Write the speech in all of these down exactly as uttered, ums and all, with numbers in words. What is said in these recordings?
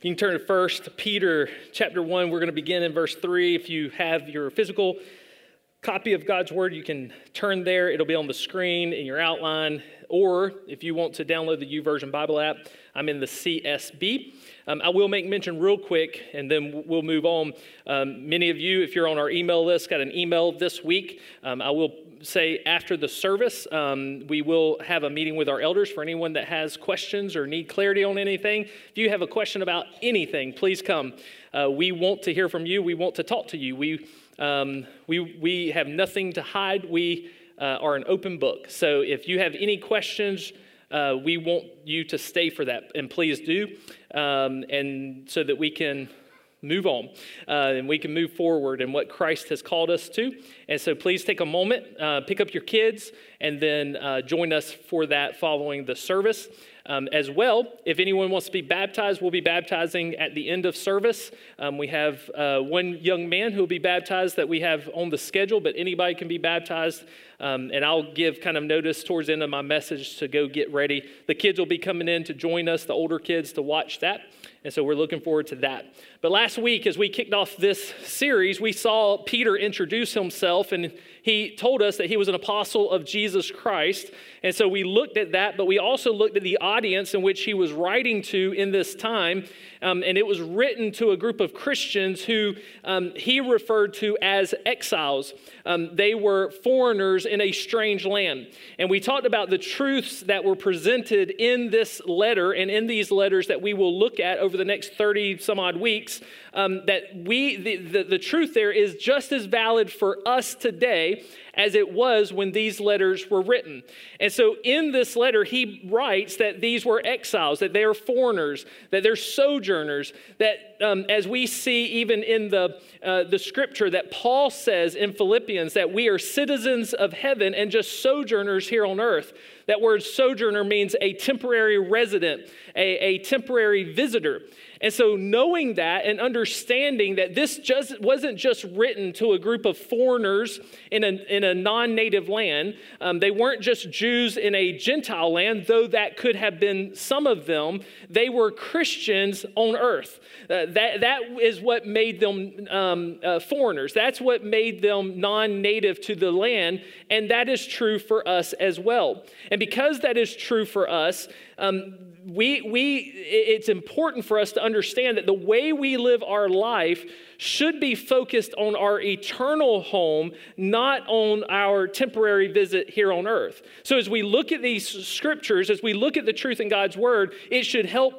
You can turn to First Peter chapter one. We're going to begin in verse three. If you have your physical copy of God's Word, you can turn there. It'll be on the screen in your outline. Or if you want to download the YouVersion Bible app, I'm in the C S B. Um, I will make mention real quick, and then we'll move on. Um, many of you, if you're on our email list, got an email this week. Um, I will say after the service, um, we will have a meeting with our elders for anyone that has questions or need clarity on anything. If you have a question about anything, please come. Uh, we want to hear from you. We want to talk to you. We um, we we have nothing to hide. We uh, are an open book. So if you have any questions, uh, we want you to stay for that, and please do, um, and so that we can move on, uh, and we can move forward in what Christ has called us to. And so please take a moment, uh, pick up your kids, and then uh, join us for that following the service. Um, as well, if anyone wants to be baptized, we'll be baptizing at the end of service. Um, we have uh, one young man who will be baptized that we have on the schedule, but anybody can be baptized. Um, and I'll give kind of notice towards the end of my message to go get ready. The kids will be coming in to join us, the older kids, to watch that. And so we're looking forward to that. But last week, as we kicked off this series, we saw Peter introduce himself, and he told us that he was an apostle of Jesus Christ. And so we looked at that, but we also looked at the audience in which he was writing to in this time. Um, and it was written to a group of Christians who um, he referred to as exiles. Um, they were foreigners in a strange land. And we talked about the truths that were presented in this letter and in these letters that we will look at over the next thirty some odd weeks. Um, that we the, the, the truth there is just as valid for us today as it was when these letters were written. And so in this letter, he writes that these were exiles, that they are foreigners, that they're sojourners, that um, as we see even in the, uh, the scripture that Paul says in Philippians, that we are citizens of heaven and just sojourners here on earth. That word sojourner means a temporary resident, a, a temporary visitor. And so knowing that and understanding that this just wasn't just written to a group of foreigners in a, in a non-native land. Um, they weren't just Jews in a Gentile land, though that could have been some of them. They were Christians on earth. Uh, that, that is what made them um, uh, foreigners. That's what made them non-native to the land. And that is true for us as well. And because that is true for us, um, we we it's important for us to understand that the way we live our life should be focused on our eternal home, not on our temporary visit here on earth. So as we look at these scriptures, as we look at the truth in God's word, it should help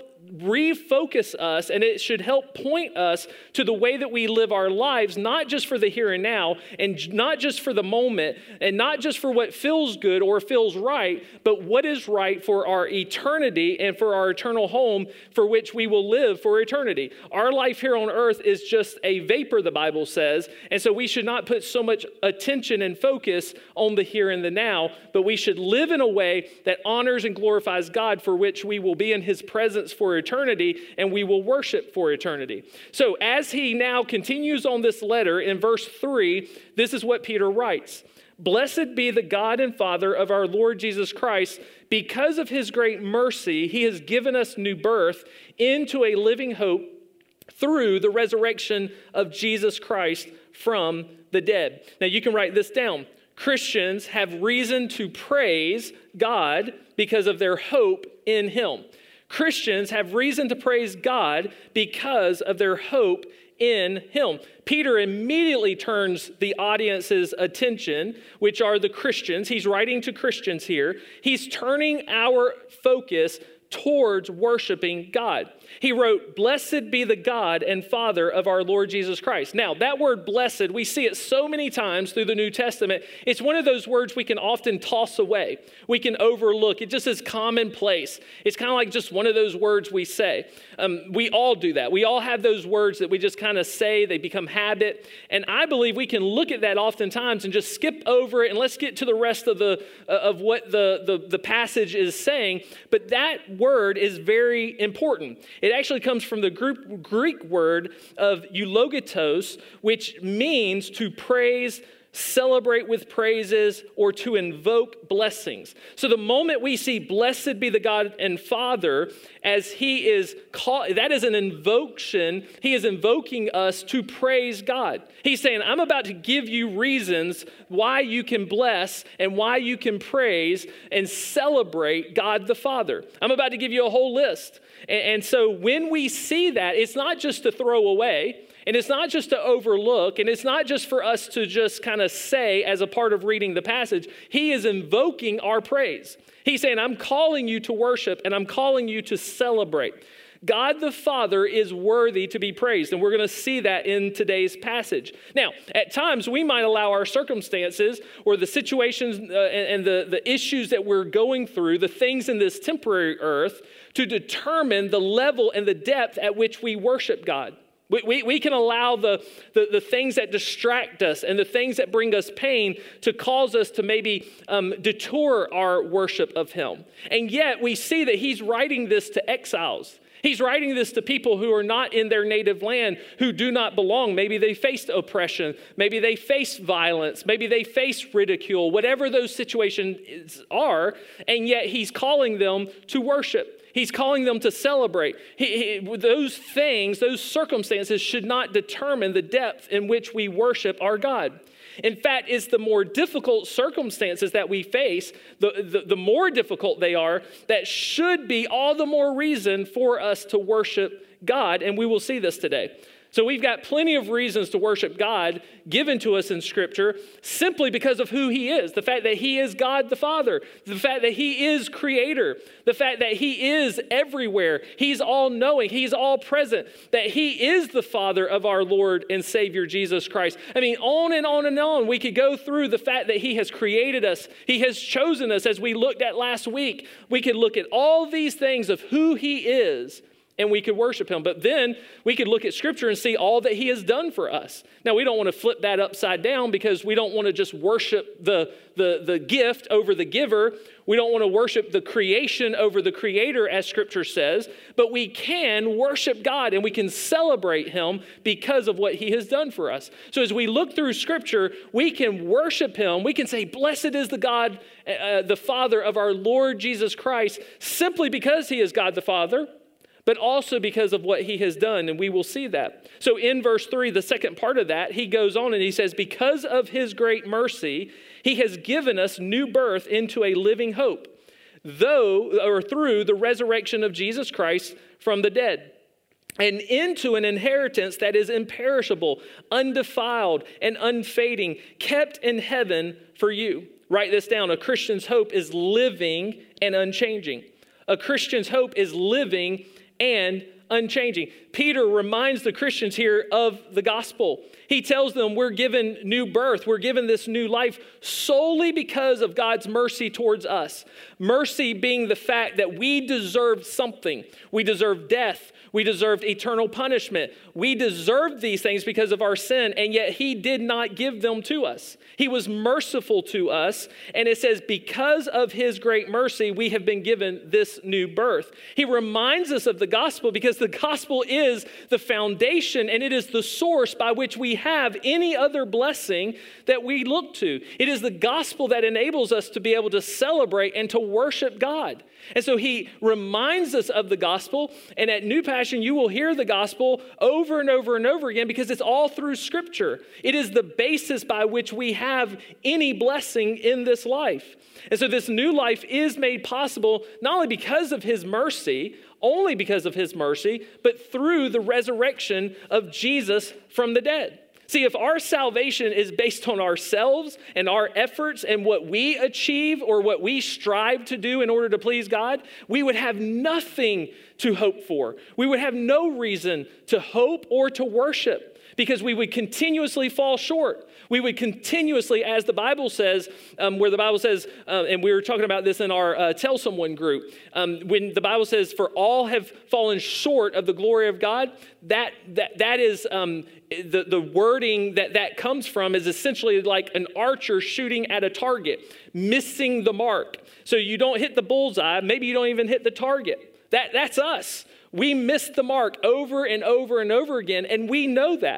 refocus us, and it should help point us to the way that we live our lives, not just for the here and now, and not just for the moment, and not just for what feels good or feels right, but what is right for our eternity and for our eternal home for which we will live for eternity. Our life here on earth is just a vapor, the Bible says, and so we should not put so much attention and focus on the here and the now, but we should live in a way that honors and glorifies God, for which we will be in his presence for eternity, and we will worship for eternity. So as he now continues on this letter in verse three, this is what Peter writes. Blessed be the God and Father of our Lord Jesus Christ. Because of his great mercy, he has given us new birth into a living hope through the resurrection of Jesus Christ from the dead. Now you can write this down. Christians have reason to praise God because of their hope in him. Christians have reason to praise God because of their hope in him. Peter immediately turns the audience's attention, which are the Christians. He's writing to Christians here. He's turning our focus towards worshiping God. He wrote, "Blessed be the God and Father of our Lord Jesus Christ." Now, that word blessed, we see it so many times through the New Testament. It's one of those words we can often toss away. We can overlook. It just is commonplace. It's kind of like just one of those words we say. Um, we all do that. We all have those words that we just kind of say. They become habit. And I believe we can look at that oftentimes and just skip over it, and let's get to the rest of the uh, of what the, the, the passage is saying. But that word is very important. It actually comes from the Greek word of eulogitos, which means to praise celebrate with praises, or to invoke blessings. So the moment we see blessed be the God and Father, as he is called, that is an invocation. He is invoking us to praise God. He's saying, I'm about to give you reasons why you can bless and why you can praise and celebrate God the Father. I'm about to give you a whole list. And, and so when we see that, it's not just to throw away. And it's not just to overlook, and it's not just for us to just kind of say as a part of reading the passage. He is invoking our praise. He's saying, I'm calling you to worship, and I'm calling you to celebrate. God the Father is worthy to be praised, and we're going to see that in today's passage. Now, at times, we might allow our circumstances or the situations uh, and, and the, the issues that we're going through, the things in this temporary earth, to determine the level and the depth at which we worship God. We, we, we can allow the, the, the things that distract us and the things that bring us pain to cause us to maybe um, detour our worship of him. And yet we see that he's writing this to exiles. He's writing this to people who are not in their native land, who do not belong. Maybe they faced oppression. Maybe they faced violence. Maybe they faced ridicule, whatever those situations are. And yet he's calling them to worship. He's calling them to celebrate. He, he, those things, those circumstances should not determine the depth in which we worship our God. In fact, it's the more difficult circumstances that we face, the, the, the more difficult they are, that should be all the more reason for us to worship God. And we will see this today. So we've got plenty of reasons to worship God given to us in Scripture simply because of who he is. The fact that he is God the Father. The fact that he is creator. The fact that he is everywhere. He's all-knowing. He's all-present. That he is the Father of our Lord and Savior Jesus Christ. I mean, on and on and on we could go through the fact that he has created us. He has chosen us, as we looked at last week. We could look at all these things of who he is, and we could worship him. But then we could look at Scripture and see all that he has done for us. Now, we don't want to flip that upside down because we don't want to just worship the, the, the gift over the giver. We don't want to worship the creation over the creator, as Scripture says. But we can worship God and we can celebrate him because of what he has done for us. So as we look through Scripture, we can worship him. We can say, blessed is the God, uh, the Father of our Lord Jesus Christ, simply because he is God the Father, but also because of what he has done, and we will see that. So in verse three, the second part of that, he goes on and he says, because of his great mercy, he has given us new birth into a living hope, though or through the resurrection of Jesus Christ from the dead, and into an inheritance that is imperishable, undefiled, and unfading, kept in heaven for you. Write this down. A Christian's hope is living and unchanging. A Christian's hope is living and unchanging. Peter reminds the Christians here of the gospel. He tells them we're given new birth. We're given this new life solely because of God's mercy towards us. Mercy being the fact that we deserved something. We deserved death. We deserved eternal punishment. We deserved these things because of our sin, and yet he did not give them to us. He was merciful to us, and it says, because of his great mercy, we have been given this new birth. He reminds us of the gospel because the gospel is the foundation, and it is the source by which we have any other blessing that we look to. It is the gospel that enables us to be able to celebrate and to worship God. And so he reminds us of the gospel, and at New Passion, you will hear the gospel over and over and over again because it's all through Scripture. It is the basis by which we have any blessing in this life. And so this new life is made possible not only because of his mercy, only because of his mercy, but through the resurrection of Jesus from the dead. See, if our salvation is based on ourselves and our efforts and what we achieve or what we strive to do in order to please God, we would have nothing to hope for. We would have no reason to hope or to worship because we would continuously fall short. We would continuously, as the Bible says, um, where the Bible says, uh, and we were talking about this in our uh, Tell Someone group, um, when the Bible says, for all have fallen short of the glory of God, that that that is um, the, the wording that that comes from is essentially like an archer shooting at a target, missing the mark. So you don't hit the bullseye, maybe you don't even hit the target. That That's us. We miss the mark over and over and over again, and we know that.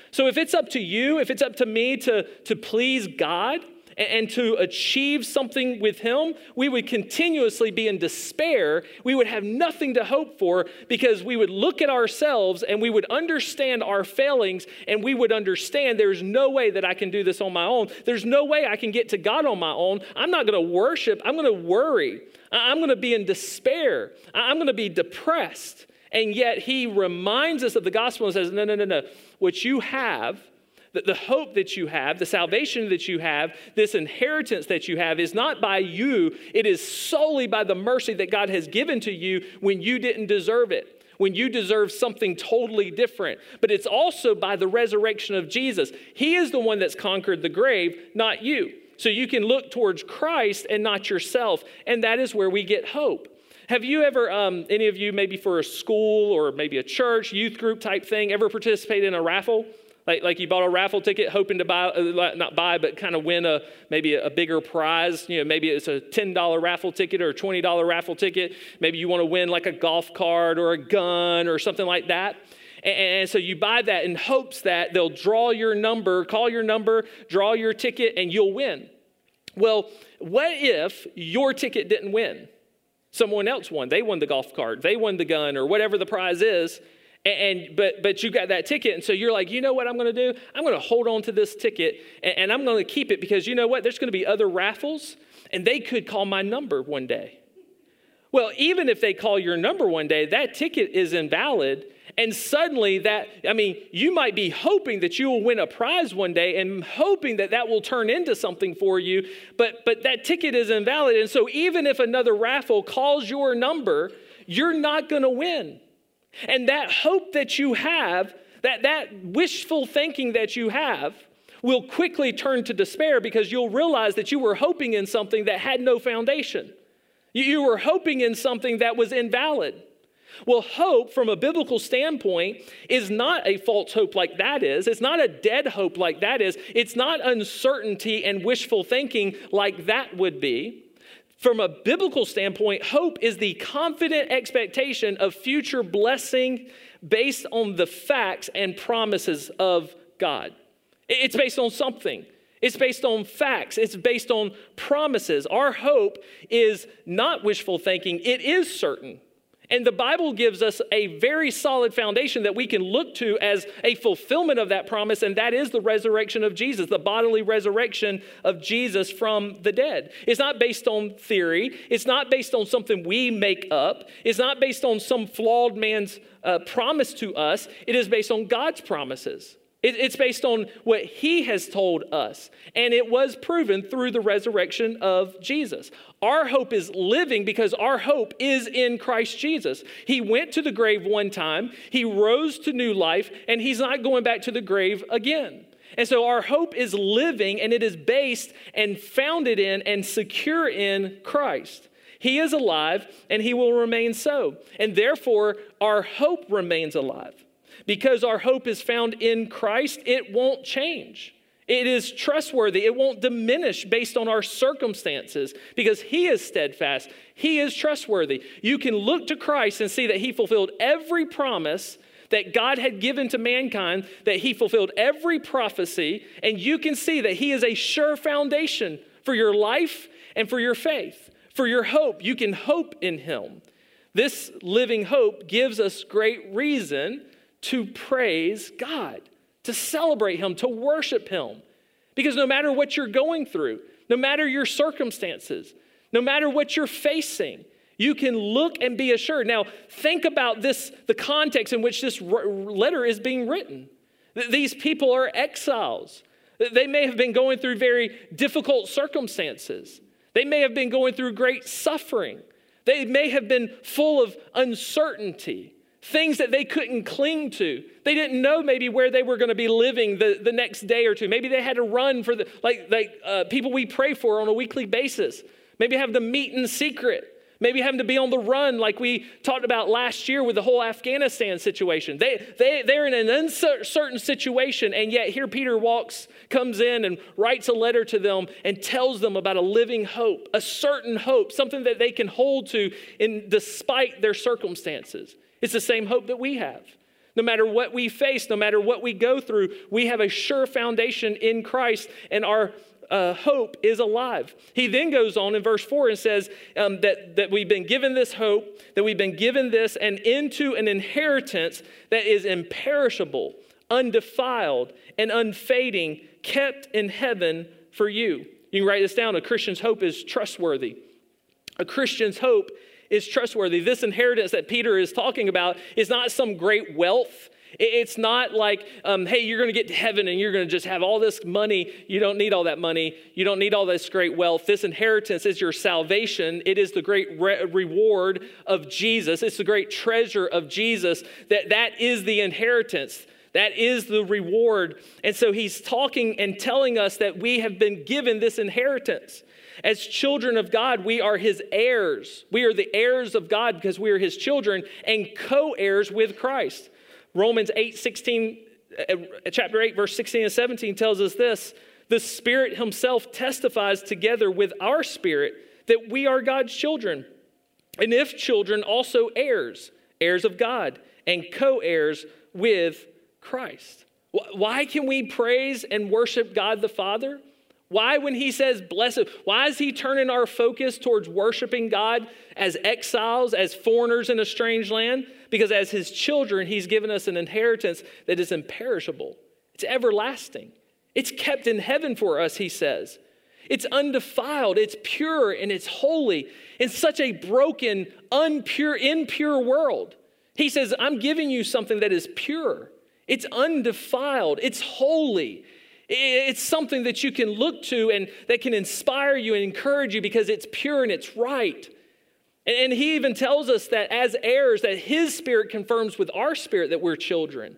So if it's up to you, if it's up to me to, to please God and, and to achieve something with him, we would continuously be in despair. We would have nothing to hope for because we would look at ourselves and we would understand our failings and we would understand there's no way that I can do this on my own. There's no way I can get to God on my own. I'm not going to worship. I'm going to worry. I'm going to be in despair. I'm going to be depressed. And yet he reminds us of the gospel and says, no, no, no, no. What you have, the, the hope that you have, the salvation that you have, this inheritance that you have is not by you. It is solely by the mercy that God has given to you when you didn't deserve it, when you deserve something totally different. But it's also by the resurrection of Jesus. He is the one that's conquered the grave, not you. So you can look towards Christ and not yourself. And that is where we get hope. Have you ever, um, any of you, maybe for a school or maybe a church, youth group type thing, ever participated in a raffle? Like, like you bought a raffle ticket hoping to buy, uh, not buy, but kind of win a maybe a, a bigger prize. You know, maybe it's a ten dollar raffle ticket or a twenty dollar raffle ticket. Maybe you want to win like a golf cart or a gun or something like that. And, and so you buy that in hopes that they'll draw your number, call your number, draw your ticket, and you'll win. Well, what if your ticket didn't win? Someone else won. They won the golf cart. They won the gun or whatever the prize is. And, and but but you got that ticket. And so you're like, you know what I'm going to do? I'm going to hold on to this ticket and, and I'm going to keep it because you know what? There's going to be other raffles and they could call my number one day. Well, even if they call your number one day, that ticket is invalid. And suddenly that, I mean, you might be hoping that you will win a prize one day and hoping that that will turn into something for you, but but that ticket is invalid. And so even if another raffle calls your number, you're not going to win. And that hope that you have, that, that wishful thinking that you have, will quickly turn to despair because you'll realize that you were hoping in something that had no foundation. You, you were hoping in something that was invalid. Well, hope from a biblical standpoint is not a false hope like that is. It's not a dead hope like that is. It's not uncertainty and wishful thinking like that would be. From a biblical standpoint, hope is the confident expectation of future blessing based on the facts and promises of God. It's based on something. It's based on facts. It's based on promises. Our hope is not wishful thinking. It is certain. And the Bible gives us a very solid foundation that we can look to as a fulfillment of that promise, and that is the resurrection of Jesus, the bodily resurrection of Jesus from the dead. It's not based on theory. It's not based on something we make up. It's not based on some flawed man's uh, promise to us. It is based on God's promises. It, it's based on what he has told us, and it was proven through the resurrection of Jesus. Our hope is living because our hope is in Christ Jesus. He went to the grave one time, he rose to new life, and he's not going back to the grave again. And so our hope is living, and it is based and founded in and secure in Christ. He is alive, and he will remain so. And therefore, our hope remains alive. Because our hope is found in Christ, it won't change. It is trustworthy. It won't diminish based on our circumstances because he is steadfast. He is trustworthy. You can look to Christ and see that he fulfilled every promise that God had given to mankind, that he fulfilled every prophecy, and you can see that he is a sure foundation for your life and for your faith, for your hope. You can hope in him. This living hope gives us great reason to praise God, to celebrate him, to worship him. Because no matter what you're going through, no matter your circumstances, no matter what you're facing, you can look and be assured. Now, think about this, the context in which this letter is being written. These people are exiles. They may have been going through very difficult circumstances. They may have been going through great suffering. They may have been full of uncertainty. Things that they couldn't cling to. They didn't know maybe where they were going to be living the, the next day or two. Maybe they had to run for the, like, like uh, people we pray for on a weekly basis. Maybe have to meet in secret. Maybe having to be on the run like we talked about last year with the whole Afghanistan situation. They, they, they're in an uncertain situation, and yet here Peter walks, comes in and writes a letter to them and tells them about a living hope, a certain hope, something that they can hold to in despite their circumstances. It's the same hope that we have. No matter what we face, no matter what we go through, we have a sure foundation in Christ, and our uh, hope is alive. He then goes on in verse four and says um, that, that we've been given this hope, that we've been given this, and into an inheritance that is imperishable, undefiled, and unfading, kept in heaven for you. You can write this down. A Christian's hope is trustworthy. A Christian's hope is trustworthy. This inheritance that Peter is talking about is not some great wealth. It's not like, um, hey, you're going to get to heaven and you're going to just have all this money. You don't need all that money. You don't need all this great wealth. This inheritance is your salvation. It is the great re- reward of Jesus. It's the great treasure of Jesus. That that is the inheritance. That is the reward. And so he's talking and telling us that we have been given this inheritance. As children of God, we are his heirs. We are the heirs of God because we are his children and co-heirs with Christ. Romans eight sixteen, chapter eight, verse sixteen and seventeen tells us this: the Spirit himself testifies together with our spirit that we are God's children. And if children, also heirs, heirs of God, and co-heirs with Christ. Why can we praise and worship God the Father? Why, when he says blessed, why is he turning our focus towards worshiping God as exiles, as foreigners in a strange land? Because as his children, he's given us an inheritance that is imperishable. It's everlasting. It's kept in heaven for us, he says. It's undefiled, it's pure, and it's holy in such a broken, unpure, impure world. He says, I'm giving you something that is pure. It's undefiled. It's holy. It's something that you can look to and that can inspire you and encourage you because it's pure and it's right. And he even tells us that as heirs, that his spirit confirms with our spirit that we're children.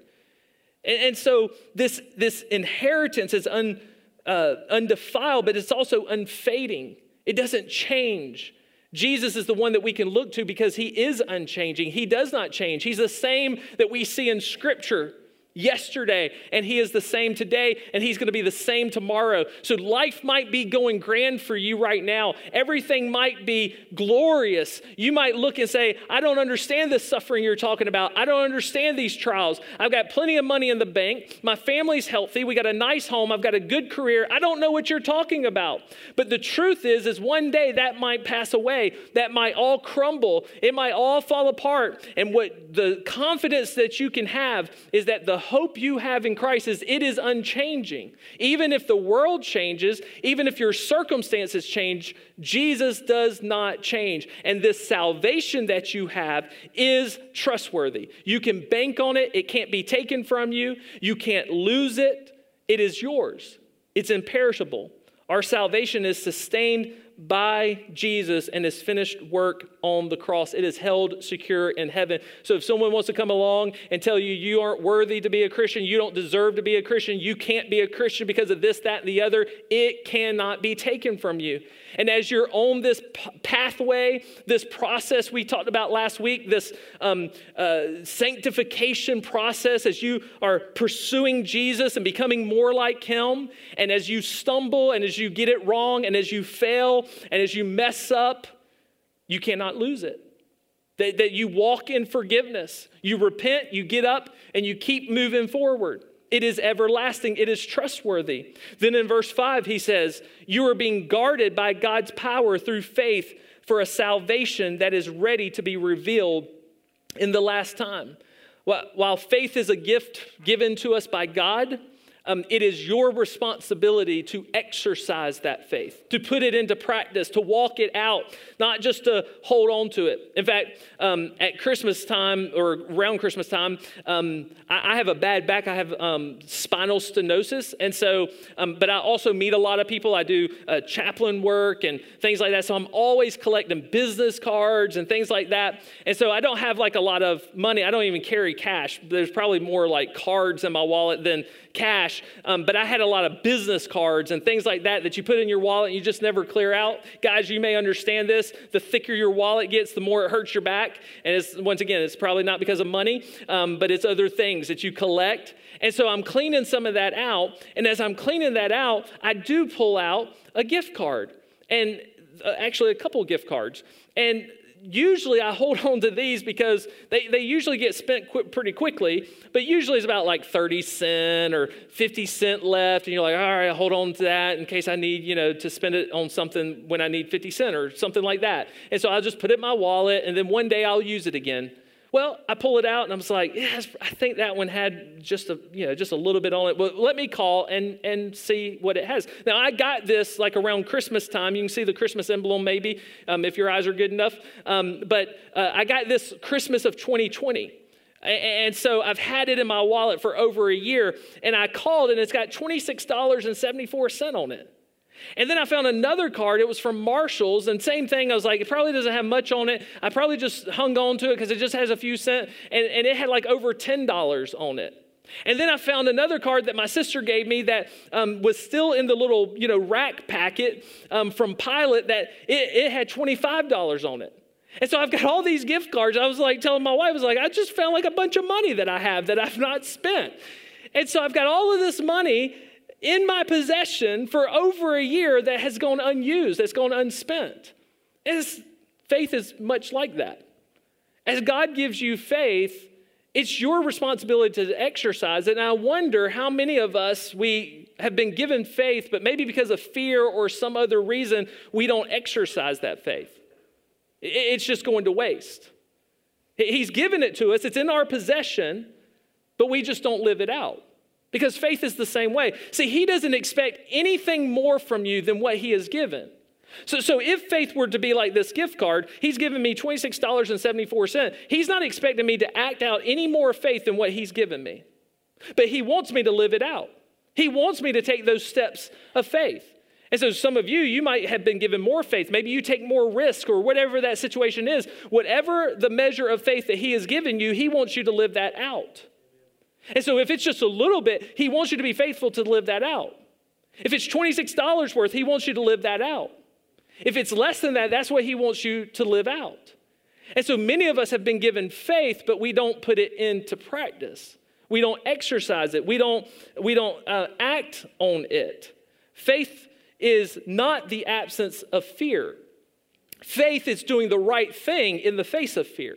And so this, this inheritance is un, uh, undefiled, but it's also unfading. It doesn't change. Jesus is the one that we can look to because he is unchanging. He does not change. He's the same that we see in Scripture yesterday, and he is the same today, and he's going to be the same tomorrow. So life might be going grand for you right now. Everything might be glorious. You might look and say, I don't understand this suffering you're talking about. I don't understand these trials. I've got plenty of money in the bank. My family's healthy. We got a nice home. I've got a good career. I don't know what you're talking about. But the truth is, is one day that might pass away. That might all crumble. It might all fall apart. And what the confidence that you can have is that the hope you have in Christ is it is unchanging. Even if the world changes, even if your circumstances change, Jesus does not change. And this salvation that you have is trustworthy. You can bank on it. It can't be taken from you. You can't lose it. It is yours. It's imperishable. Our salvation is sustained by Jesus and his finished work on the cross. It is held secure in heaven. So if someone wants to come along and tell you you aren't worthy to be a Christian, you don't deserve to be a Christian, you can't be a Christian because of this, that, and the other, it cannot be taken from you. And as you're on this p- pathway, this process we talked about last week, this um, uh, sanctification process, as you are pursuing Jesus and becoming more like him, and as you stumble and as you get it wrong and as you fail and as you mess up, you cannot lose it. That, that you walk in forgiveness. You repent, you get up, and you keep moving forward. It is everlasting. It is trustworthy. Then in verse five, he says, you are being guarded by God's power through faith for a salvation that is ready to be revealed in the last time. While faith is a gift given to us by God, Um, it is your responsibility to exercise that faith, to put it into practice, to walk it out, not just to hold on to it. In fact, um, at Christmas time or around Christmas time, um, I, I have a bad back. I have um, spinal stenosis. And so, um, but I also meet a lot of people. I do uh, chaplain work and things like that. So I'm always collecting business cards and things like that. And so I don't have like a lot of money. I don't even carry cash. There's probably more like cards in my wallet than cash, um, but I had a lot of business cards and things like that that you put in your wallet and you just never clear out. Guys, you may understand this. The thicker your wallet gets, the more it hurts your back. And it's, once again, it's probably not because of money, um, but it's other things that you collect. And so I'm cleaning some of that out. And as I'm cleaning that out, I do pull out a gift card and uh, actually a couple of gift cards. And usually I hold on to these because they, they usually get spent qu- pretty quickly, but usually it's about like thirty cents or fifty cents left. And you're like, all right, I'll hold on to that in case I need, you know, to spend it on something when I need fifty cents or something like that. And so I'll just put it in my wallet and then one day I'll use it again. Well, I pull it out and I'm just like, yes, I think that one had just a, you know, just a little bit on it. But let me call and, and see what it has. Now, I got this like around Christmas time. You can see the Christmas emblem maybe um, if your eyes are good enough. Um, but uh, I got this Christmas of twenty twenty. And so I've had it in my wallet for over a year. And I called and it's got twenty-six dollars and seventy-four cents on it. And then I found another card. It was from Marshall's. And same thing. I was like, it probably doesn't have much on it. I probably just hung on to it because it just has a few cents. And, and it had like over ten dollars on it. And then I found another card that my sister gave me that um, was still in the little, you know, rack packet um, from Pilot that it, it had twenty-five dollars on it. And so I've got all these gift cards. I was like telling my wife, I was like, I just found like a bunch of money that I have that I've not spent. And so I've got all of this money in my possession for over a year that has gone unused, that's gone unspent. And faith is much like that. As God gives you faith, it's your responsibility to exercise it. And I wonder how many of us, we have been given faith, but maybe because of fear or some other reason, we don't exercise that faith. It's just going to waste. He's given it to us. It's in our possession, but we just don't live it out. Because faith is the same way. See, he doesn't expect anything more from you than what he has given. So, so if faith were to be like this gift card, he's given me twenty-six dollars and seventy-four cents. He's not expecting me to act out any more faith than what he's given me. But he wants me to live it out. He wants me to take those steps of faith. And so some of you, you might have been given more faith. Maybe you take more risk or whatever that situation is. Whatever the measure of faith that he has given you, he wants you to live that out. And so if it's just a little bit, he wants you to be faithful to live that out. If it's twenty-six dollars worth, he wants you to live that out. If it's less than that, that's what he wants you to live out. And so many of us have been given faith, but we don't put it into practice. We don't exercise it. We don't, we don't uh, act on it. Faith is not the absence of fear. Faith is doing the right thing in the face of fear.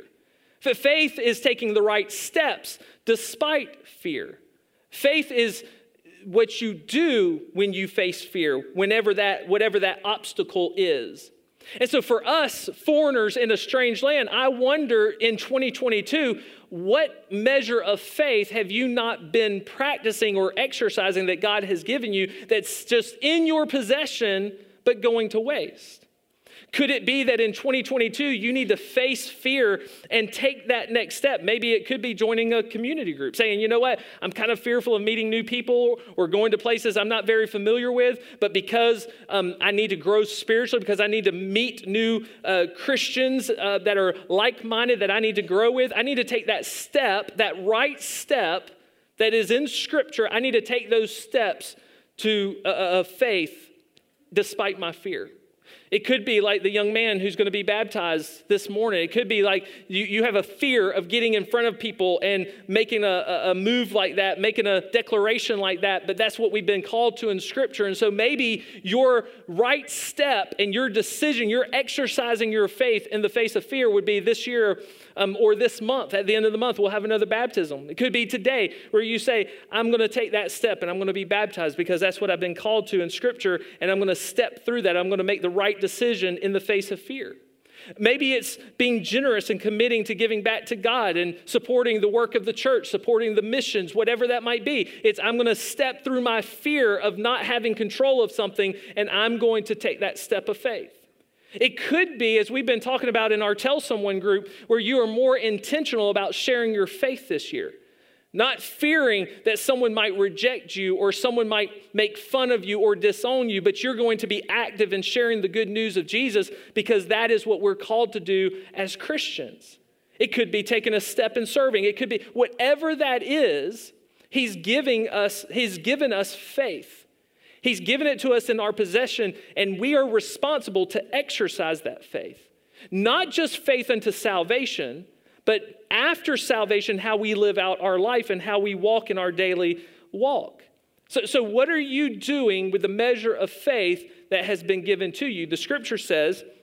Faith is taking the right steps despite fear. Faith is what you do when you face fear, whenever that, whatever that obstacle is. And so for us, foreigners in a strange land, I wonder in twenty twenty-two, what measure of faith have you not been practicing or exercising that God has given you that's just in your possession but going to waste? Could it be that in twenty twenty-two, you need to face fear and take that next step? Maybe it could be joining a community group, saying, you know what, I'm kind of fearful of meeting new people or going to places I'm not very familiar with, but because um, I need to grow spiritually, because I need to meet new uh, Christians uh, that are like-minded that I need to grow with, I need to take that step, that right step that is in Scripture. I need to take those steps to uh, faith despite my fear. It could be like the young man who's going to be baptized this morning. It could be like you, you have a fear of getting in front of people and making a, a move like that, making a declaration like that, but that's what we've been called to in Scripture. And so maybe your right step and your decision, you're exercising your faith in the face of fear would be this year um, or this month. At the end of the month, we'll have another baptism. It could be today where you say, I'm going to take that step and I'm going to be baptized because that's what I've been called to in Scripture, and I'm going to step through that. I'm going to make the right decision in the face of fear. Maybe it's being generous and committing to giving back to God and supporting the work of the church, supporting the missions, whatever that might be. It's I'm going to step through my fear of not having control of something, and I'm going to take that step of faith. It could be, as we've been talking about in our Tell Someone group, where you are more intentional about sharing your faith this year. Not fearing that someone might reject you or someone might make fun of you or disown you, but you're going to be active in sharing the good news of Jesus because that is what we're called to do as Christians. It could be taking a step in serving. It could be whatever that is, he's giving us, he's given us faith. He's given it to us in our possession, and we are responsible to exercise that faith. Not just faith unto salvation, but after salvation, how we live out our life and how we walk in our daily walk. So, so what are you doing with the measure of faith that has been given to you? The Scripture says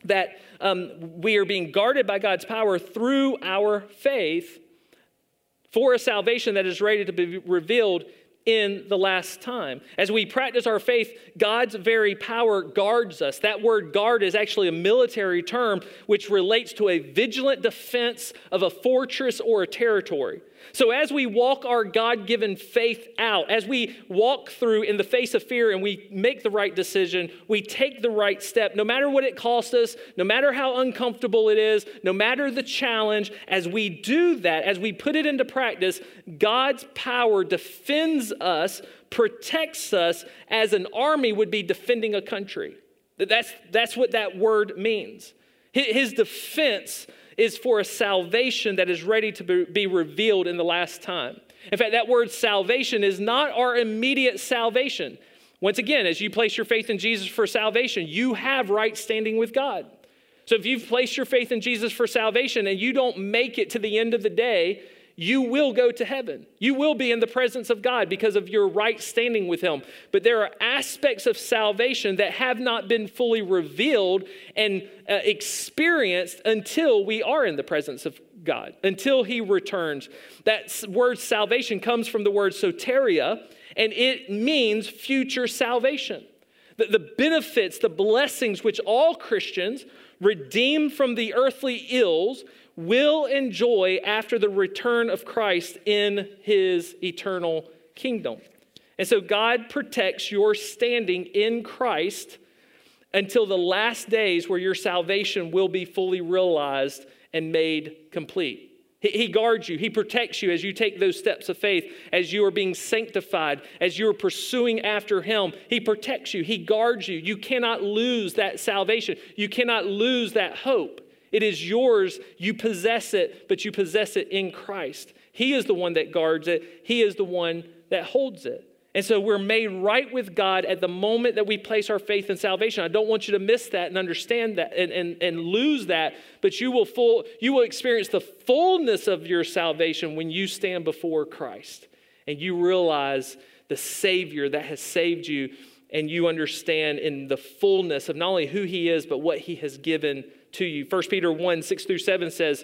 that um, we are being guarded by God's power through our faith for a salvation that is ready to be revealed in the last time. As we practice our faith, God's very power guards us. That word guard is actually a military term which relates to a vigilant defense of a fortress or a territory. So as we walk our God-given faith out, as we walk through in the face of fear and we make the right decision, we take the right step, no matter what it costs us, no matter how uncomfortable it is, no matter the challenge, as we do that, as we put it into practice, God's power defends us, protects us as an army would be defending a country. That's, that's what that word means. His defense is for a salvation that is ready to be revealed in the last time. In fact, that word salvation is not our immediate salvation. Once again, as you place your faith in Jesus for salvation, you have right standing with God. So if you've placed your faith in Jesus for salvation and you don't make it to the end of the day, you will go to heaven. You will be in the presence of God because of your right standing with him. But there are aspects of salvation that have not been fully revealed and uh, experienced until we are in the presence of God, until he returns. That word salvation comes from the word soteria, and it means future salvation. The, the benefits, the blessings which all Christians redeemed from the earthly ills will enjoy after the return of Christ in his eternal kingdom. And so God protects your standing in Christ until the last days where your salvation will be fully realized and made complete. He guards you. He protects you as you take those steps of faith, as you are being sanctified, as you are pursuing after him. He protects you. He guards you. You cannot lose that salvation. You cannot lose that hope. It is yours. You possess it, but you possess it in Christ. He is the one that guards it. He is the one that holds it. And so we're made right with God at the moment that we place our faith in salvation. I don't want you to miss that and understand that and, and, and lose that, but you will full you will experience the fullness of your salvation when you stand before Christ and you realize the Savior that has saved you, and you understand in the fullness of not only who he is, but what he has given to you. First Peter one, six through seven says,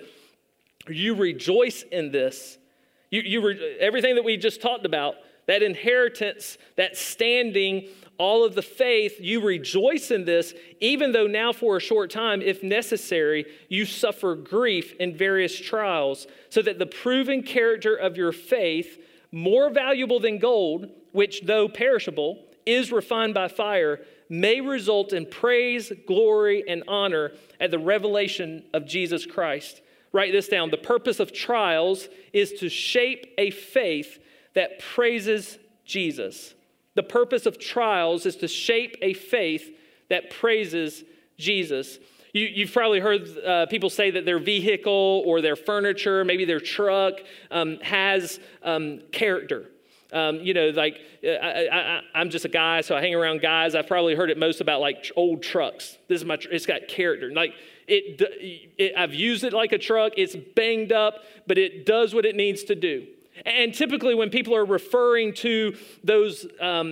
you rejoice in this. You, you re- everything that we just talked about, that inheritance, that standing, all of the faith, you rejoice in this, even though now for a short time, if necessary, you suffer grief in various trials, so that the proven character of your faith, more valuable than gold, which though perishable, is refined by fire, may result in praise, glory, and honor at the revelation of Jesus Christ. Write this down. The purpose of trials is to shape a faith that praises Jesus. The purpose of trials is to shape a faith that praises Jesus. You, you've probably heard uh, people say that their vehicle or their furniture, maybe their truck, um, has um, character. Um, you know, like I, I, I'm just a guy, so I hang around guys. I've probably heard it most about like old trucks. This is my. It's got character. Like it, it, I've used it like a truck. It's banged up, but it does what it needs to do. And typically, when people are referring to those um,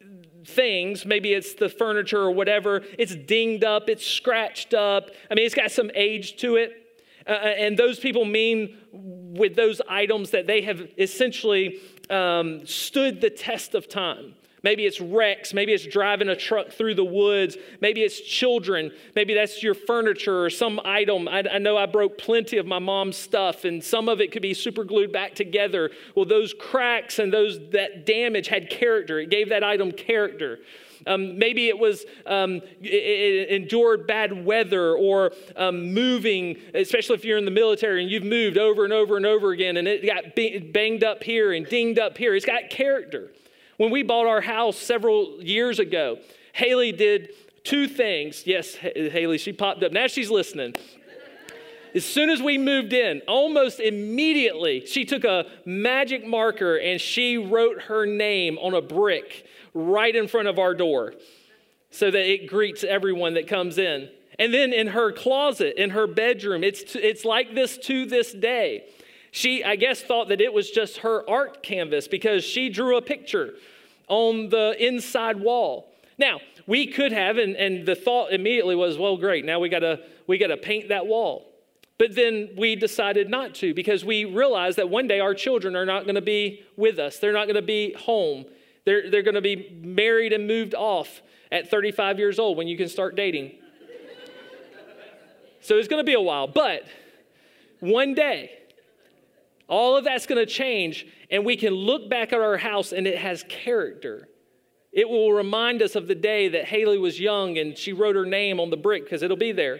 things, maybe it's the furniture or whatever, it's dinged up, it's scratched up. I mean, it's got some age to it. Uh, and those people mean with those items that they have essentially um, stood the test of time. Maybe it's wrecks. Maybe it's driving a truck through the woods. Maybe it's children. Maybe that's your furniture or some item. I, I know I broke plenty of my mom's stuff, and some of it could be super glued back together. Well, those cracks and those that damage had character. It gave that item character. Um, maybe it was um, it, it endured bad weather or um, moving, especially if you're in the military and you've moved over and over and over again, and it got banged up here and dinged up here. It's got character. When we bought our house several years ago, Haley did two things. Yes, Haley, she popped up. Now she's listening. As soon as we moved in, almost immediately, she took a magic marker and she wrote her name on a brick right in front of our door so that it greets everyone that comes in. And then in her closet, in her bedroom, it's it's like this to this day. She, I guess, thought that it was just her art canvas because she drew a picture on the inside wall. Now, we could have, and, and the thought immediately was, well, great, now we gotta we gotta paint that wall. But then we decided not to, because we realized that one day our children are not going to be with us. They're not going to be home. They're, they're going to be married and moved off at thirty-five years old when you can start dating. So it's going to be a while. But one day, all of that's going to change, and we can look back at our house, and it has character. It will remind us of the day that Haley was young, and she wrote her name on the brick, because it'll be there.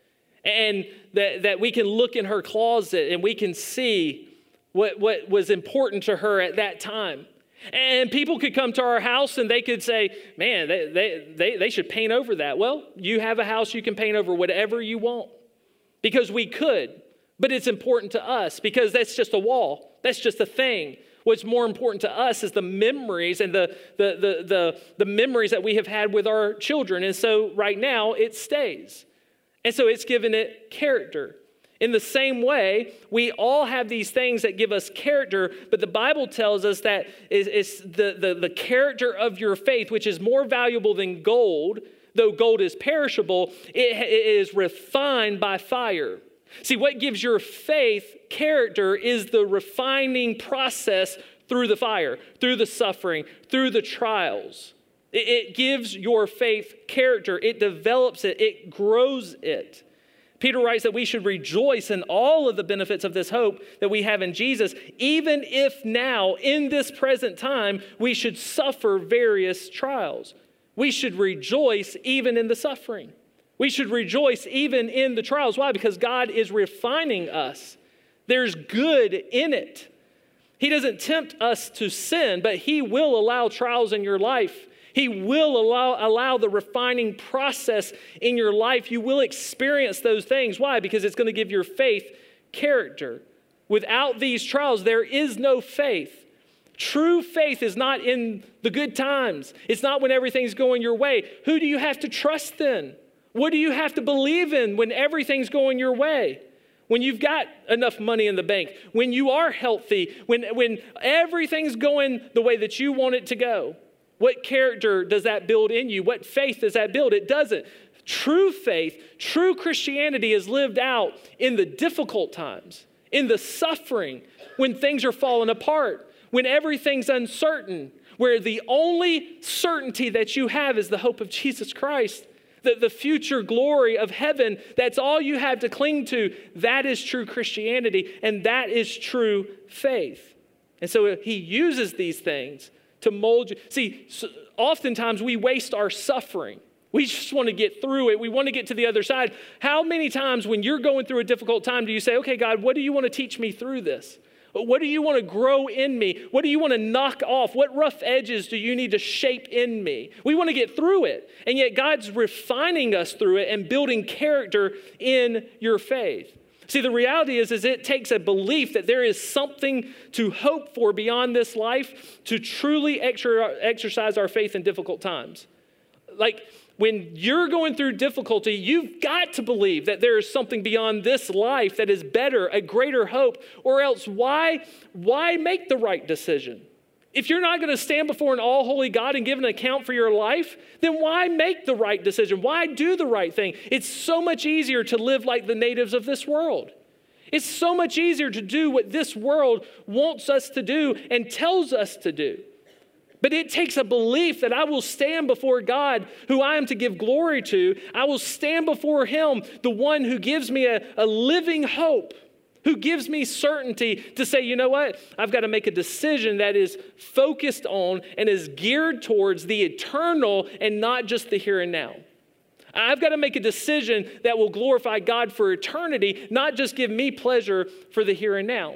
And that, that we can look in her closet and we can see what, what was important to her at that time. And people could come to our house and they could say, man, they, they, they, they should paint over that. Well, you have a house, you can paint over whatever you want. Because we could. But it's important to us because that's just a wall. That's just a thing. What's more important to us is the memories and the, the, the, the, the memories that we have had with our children. And so right now it stays. And so it's given it character. In the same way, we all have these things that give us character, but the Bible tells us that it's, it's the, the, the character of your faith, which is more valuable than gold, though gold is perishable, it, it is refined by fire. See, what gives your faith character is the refining process through the fire, through the suffering, through the trials. It gives your faith character. It develops it. It grows it. Peter writes that we should rejoice in all of the benefits of this hope that we have in Jesus, even if now, in this present time, we should suffer various trials. We should rejoice even in the suffering. We should rejoice even in the trials. Why? Because God is refining us. There's good in it. He doesn't tempt us to sin, but He will allow trials in your life. He will allow, allow the refining process in your life. You will experience those things. Why? Because it's going to give your faith character. Without these trials, there is no faith. True faith is not in the good times. It's not when everything's going your way. Who do you have to trust then? What do you have to believe in when everything's going your way? When you've got enough money in the bank, when you are healthy, when, when everything's going the way that you want it to go. What character does that build in you? What faith does that build? It doesn't. True faith, true Christianity is lived out in the difficult times, in the suffering, when things are falling apart, when everything's uncertain, where the only certainty that you have is the hope of Jesus Christ, the, the future glory of heaven. That's all you have to cling to. That is true Christianity, and that is true faith. And so He uses these things to mold you. See, so oftentimes we waste our suffering. We just want to get through it. We want to get to the other side. How many times when you're going through a difficult time do you say, okay, God, what do you want to teach me through this? What do you want to grow in me? What do you want to knock off? What rough edges do you need to shape in me? We want to get through it. And yet God's refining us through it and building character in your faith. See, the reality is, is it takes a belief that there is something to hope for beyond this life to truly exer- exercise our faith in difficult times. Like when you're going through difficulty, you've got to believe that there is something beyond this life that is better, a greater hope, or else why, why make the right decision? If you're not going to stand before an all-holy God and give an account for your life, then why make the right decision? Why do the right thing? It's so much easier to live like the natives of this world. It's so much easier to do what this world wants us to do and tells us to do. But it takes a belief that I will stand before God, who I am to give glory to. I will stand before Him, the one who gives me a, a living hope, who gives me certainty to say, you know what? I've got to make a decision that is focused on and is geared towards the eternal and not just the here and now. I've got to make a decision that will glorify God for eternity, not just give me pleasure for the here and now.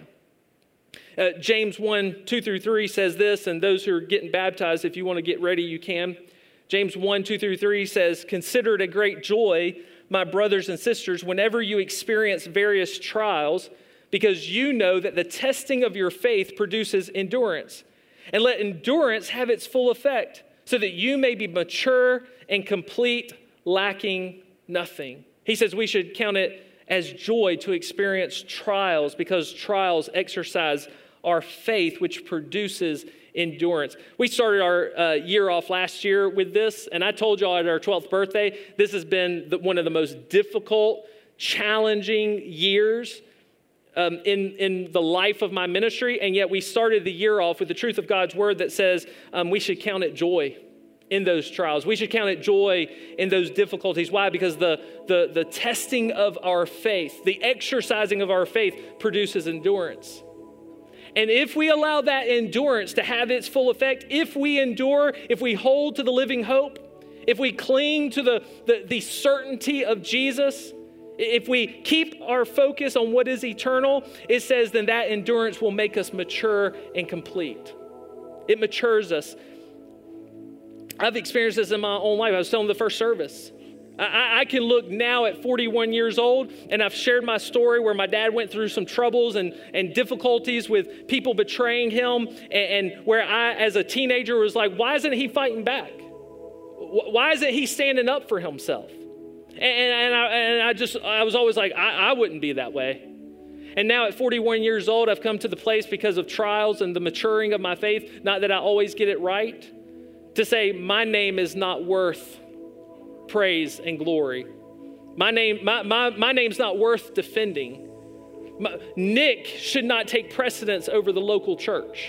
Uh, James one, two through three says this, and those who are getting baptized, if you want to get ready, you can. James one, two through three says, "Consider it a great joy, my brothers and sisters, whenever you experience various trials, because you know that the testing of your faith produces endurance. And let endurance have its full effect, so that you may be mature and complete, lacking nothing." He says we should count it as joy to experience trials, because trials exercise our faith, which produces endurance. We started our uh, year off last year with this, and I told y'all at our twelfth birthday, this has been the, one of the most difficult, challenging years um, in, in the life of my ministry, and yet we started the year off with the truth of God's word that says um, we should count it joy in those trials. We should count it joy in those difficulties. Why? Because the, the, the testing of our faith, the exercising of our faith produces endurance. And if we allow that endurance to have its full effect, if we endure, if we hold to the living hope, if we cling to the, the, the certainty of Jesus, if we keep our focus on what is eternal, it says then that endurance will make us mature and complete. It matures us. I've experienced this in my own life. I was telling the first service. I, I can look now at forty-one years old, and I've shared my story where my dad went through some troubles and, and difficulties with people betraying him, and, and where I, as a teenager, was like, why isn't he fighting back? Why isn't he standing up for himself? And, and, I, and I just, I was always like, I, I wouldn't be that way. And now at forty-one years old, I've come to the place because of trials and the maturing of my faith, not that I always get it right, to say my name is not worth praise and glory. My name, my, my, my name's not worth defending. My, Nick should not take precedence over the local church.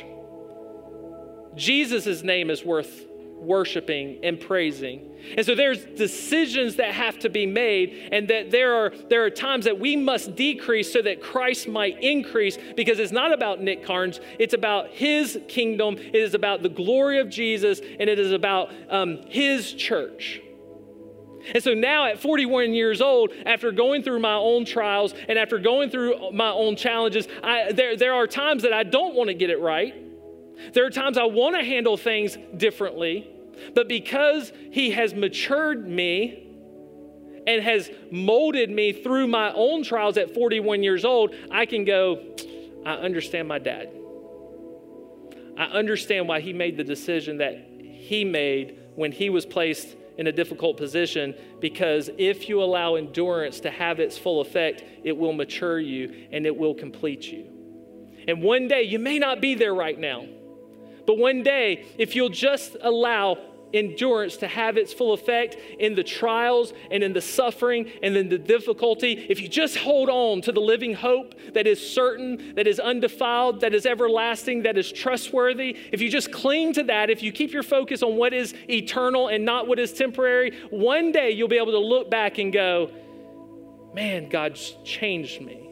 Jesus' name is worth worshiping and praising. And so there's decisions that have to be made, and that there are there are times that we must decrease so that Christ might increase, because it's not about Nick Carnes, it's about his kingdom, it is about the glory of Jesus, and it is about um, his church. And so now at forty-one years old, after going through my own trials and after going through my own challenges, I, there, there are times that I don't want to get it right. There are times I want to handle things differently, but because he has matured me and has molded me through my own trials at forty-one years old, I can go, I understand my dad. I understand why he made the decision that he made when he was placed in a difficult position, because if you allow endurance to have its full effect, it will mature you and it will complete you. And one day, you may not be there right now, but one day, if you'll just allow endurance to have its full effect in the trials and in the suffering and in the difficulty, if you just hold on to the living hope that is certain, that is undefiled, that is everlasting, that is trustworthy, if you just cling to that, if you keep your focus on what is eternal and not what is temporary, one day you'll be able to look back and go, man, God's changed me.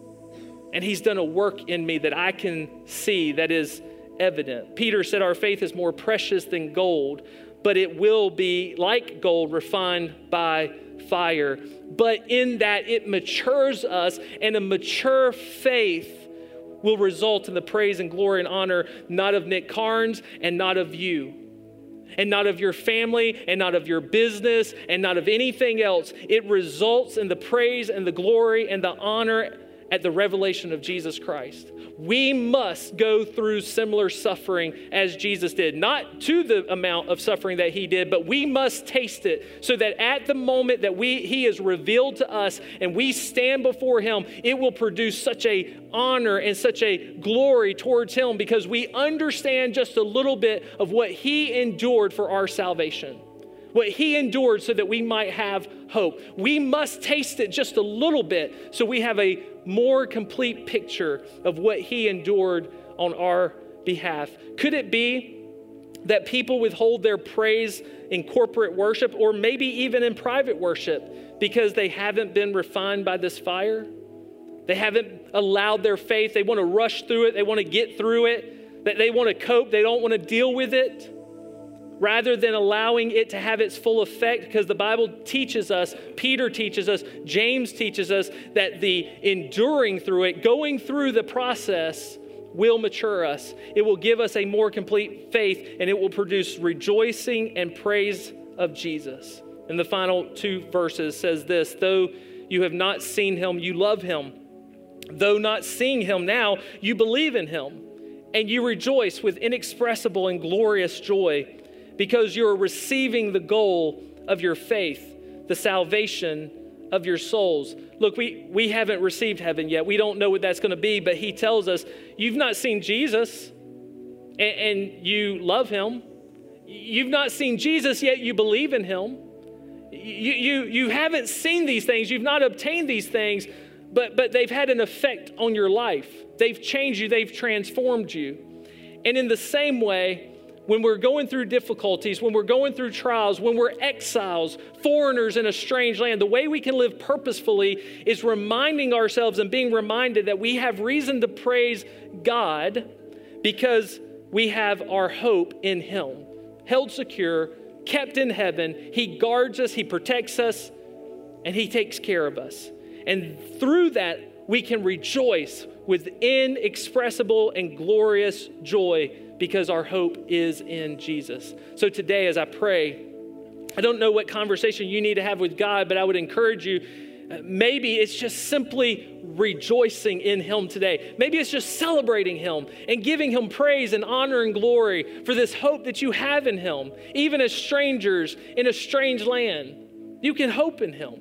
And he's done a work in me that I can see that is evident. Peter said our faith is more precious than gold, but it will be like gold refined by fire. But in that it matures us, and a mature faith will result in the praise and glory and honor, not of Nick Carnes and not of you, and not of your family and not of your business and not of anything else. It results in the praise and the glory and the honor at the revelation of Jesus Christ. We must go through similar suffering as Jesus did. Not to the amount of suffering that he did, but we must taste it so that at the moment that we he is revealed to us and we stand before him, it will produce such a honor and such a glory towards him, because we understand just a little bit of what he endured for our salvation. What he endured so that we might have hope. We must taste it just a little bit so we have a more complete picture of what he endured on our behalf. Could it be that people withhold their praise in corporate worship, or maybe even in private worship, because they haven't been refined by this fire? They haven't allowed their faith. They want to rush through it. They want to get through it. They want to cope. They don't want to deal with it, rather than allowing it to have its full effect, because the Bible teaches us, Peter teaches us, James teaches us that the enduring through it, going through the process, will mature us. It will give us a more complete faith, and it will produce rejoicing and praise of Jesus. And the final two verses says this: though you have not seen him, you love him. Though not seeing him now, you believe in him, and you rejoice with inexpressible and glorious joy, because you're receiving the goal of your faith, the salvation of your souls. Look, we, we haven't received heaven yet. We don't know what that's going to be, but he tells us, you've not seen Jesus and, and you love him. You've not seen Jesus yet you believe in him. You, you, you haven't seen these things. You've not obtained these things, but, but they've had an effect on your life. They've changed you. They've transformed you. And in the same way, when we're going through difficulties, when we're going through trials, when we're exiles, foreigners in a strange land, the way we can live purposefully is reminding ourselves and being reminded that we have reason to praise God because we have our hope in him. Held secure, kept in heaven. He guards us, he protects us, and he takes care of us. And through that, we can rejoice with inexpressible and glorious joy because our hope is in Jesus. So today, as I pray, I don't know what conversation you need to have with God, but I would encourage you, uh, maybe it's just simply rejoicing in him today. Maybe it's just celebrating him and giving him praise and honor and glory for this hope that you have in him. Even as strangers in a strange land, you can hope in him.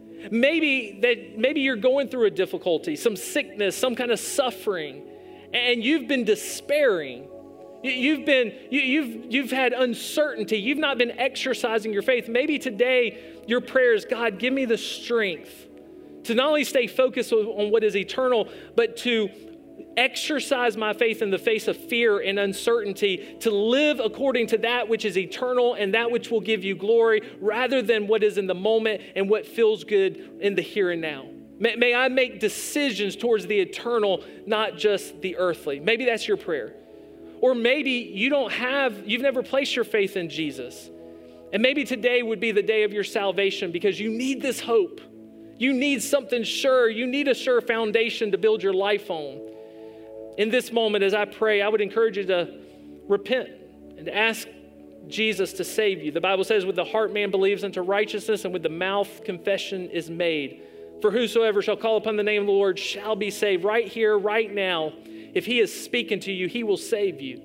Maybe that maybe you're going through a difficulty, some sickness, some kind of suffering, and you've been despairing. You've been you, you've you've had uncertainty. You've not been exercising your faith. Maybe today your prayer is, God, give me the strength to not only stay focused on what is eternal, but to exercise my faith in the face of fear and uncertainty, to live according to that which is eternal and that which will give you glory, rather than what is in the moment and what feels good in the here and now. May, may I make decisions towards the eternal, not just the earthly. Maybe that's your prayer. Or maybe you don't have, you've never placed your faith in Jesus. And maybe today would be the day of your salvation because you need this hope. You need something sure. You need a sure foundation to build your life on. In this moment, as I pray, I would encourage you to repent and to ask Jesus to save you. The Bible says, with the heart man believes unto righteousness, and with the mouth confession is made. For whosoever shall call upon the name of the Lord shall be saved. Right here, right now, if he is speaking to you, he will save you.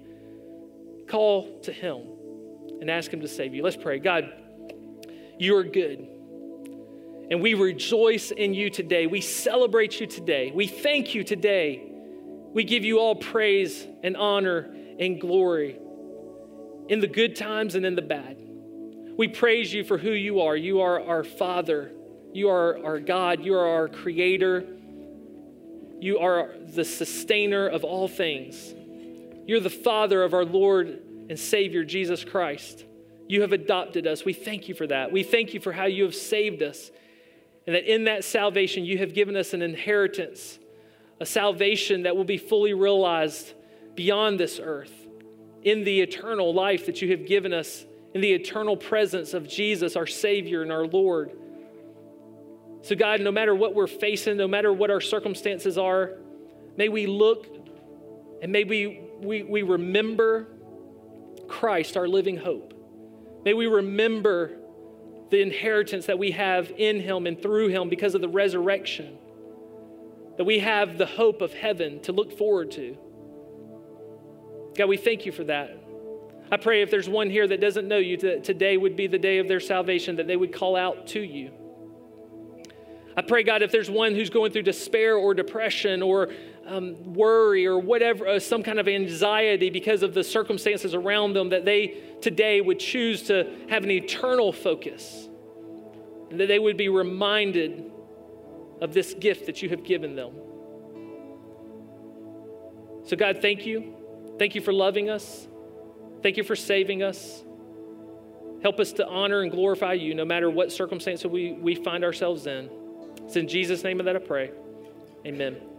Call to him and ask him to save you. Let's pray. God, you are good. And we rejoice in you today. We celebrate you today. We thank you today. We give you all praise and honor and glory in the good times and in the bad. We praise you for who you are. You are our Father. You are our God. You are our Creator. You are the sustainer of all things. You're the Father of our Lord and Savior, Jesus Christ. You have adopted us. We thank you for that. We thank you for how you have saved us, and that in that salvation you have given us an inheritance, a salvation that will be fully realized beyond this earth, in the eternal life that you have given us, in the eternal presence of Jesus, our Savior and our Lord. So God, no matter what we're facing, no matter what our circumstances are, may we look and may we, we, we remember Christ, our living hope. May we remember the inheritance that we have in him and through him because of the resurrection, that we have the hope of heaven to look forward to. God, we thank you for that. I pray if there's one here that doesn't know you, that today would be the day of their salvation, that they would call out to you. I pray, God, if there's one who's going through despair or depression or um, worry or whatever, uh, some kind of anxiety because of the circumstances around them, that they today would choose to have an eternal focus, and that they would be reminded of this gift that you have given them. So God, thank you. Thank you for loving us. Thank you for saving us. Help us to honor and glorify you no matter what circumstance we, we find ourselves in. It's in Jesus' name that I pray. Amen.